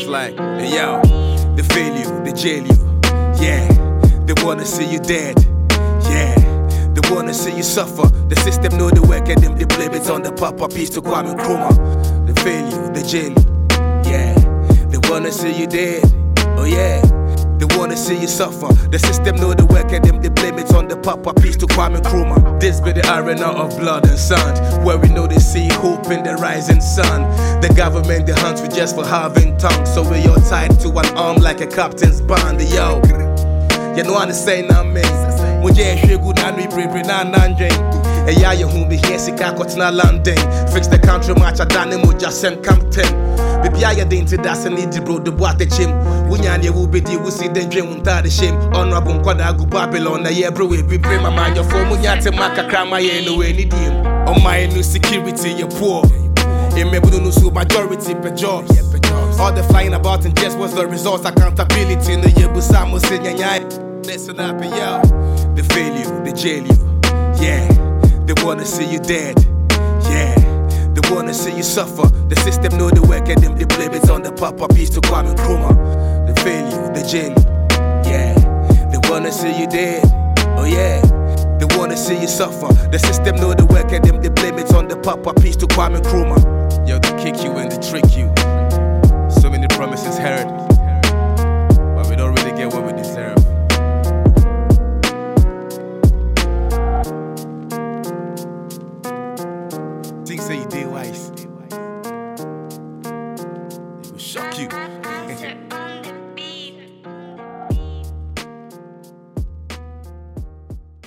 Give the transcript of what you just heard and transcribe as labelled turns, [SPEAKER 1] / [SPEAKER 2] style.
[SPEAKER 1] like, hey yo, they fail you, they jail you, yeah. They wanna see you dead, yeah. They wanna see you suffer. The system know the work and them they blame it on the Papa piece to Kwame Nkrumah. They fail you, they jail you, yeah. They wanna see you dead, oh yeah. They wanna see you suffer. The system know the work and them they blame it on the Papa piece to Kwame Nkrumah. This be the arena of blood and sand, where we know they see hope in the rising sun. The government they hunt we just for having tongue, so we all tied to an arm like a captain's band. Yo, you know what I'm saying now, man. Muje shegu na nwi brebe na nanjeng. Eya ye hu be here sika kotna landing. Fix the country match adane moja send captain. Baby I dey into that and need bro the boat the chim. Wunyane wo be di wo see den dwen unta the shame. Honorable nkwada go Babylon na ye bro we be bring my man your phone munyate makakra ma ye no we need him. On my no security you poor. Emebu no so majority per jobs. All the flying about and just what's the results accountability no ye busa mo se nyanya. Listen up yo. They fail you, they jail you, yeah. They wanna see you dead, yeah. They wanna see you suffer. The system know the work and them they blame it on the Papa piece to Kwame Nkrumah. They fail you, they jail you, yeah. They wanna see you dead, oh yeah. They wanna see you suffer. The system know the work and them they blame it on the Papa piece to Kwame Nkrumah. Yo, they kick you and they trick you. So many promises heard, but we don't really get what we deserve. Things say you did wise. It will shock you.